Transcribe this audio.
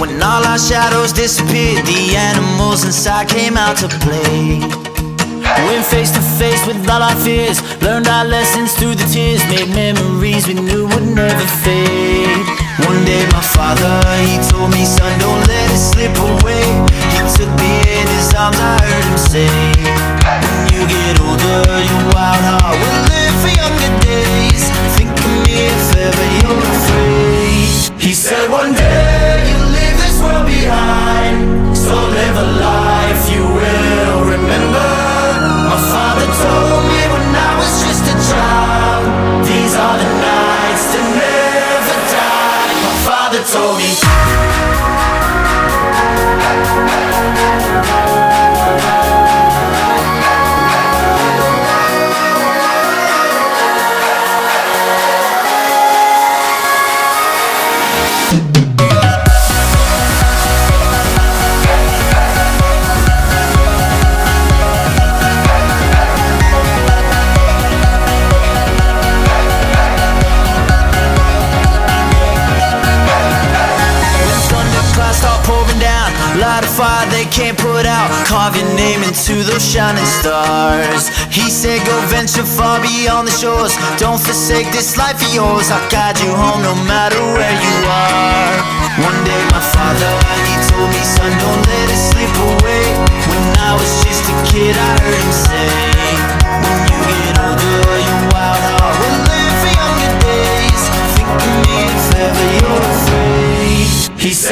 When all our shadows disappeared, the animals inside came out to play. Went face to face with all our fears, learned our lessons through the tears, made memories we knew would never fade. One day my father, he told me, son, don't let it slip away. He took me in his arms, I heard him say, when you get older, your wild heart will live for younger days. Think of me if ever you're afraid. He said one day you'll leave this world behind, so live a life you will remember. My father told me when I was just a child, these are the nights that never die. My father told me. Light a fire they can't put out, carve your name into those shining stars. He said go venture far beyond the shores, don't forsake this life of yours. I'll guide you home no matter where you are. One day my father, he told me, son, don't let it slip away.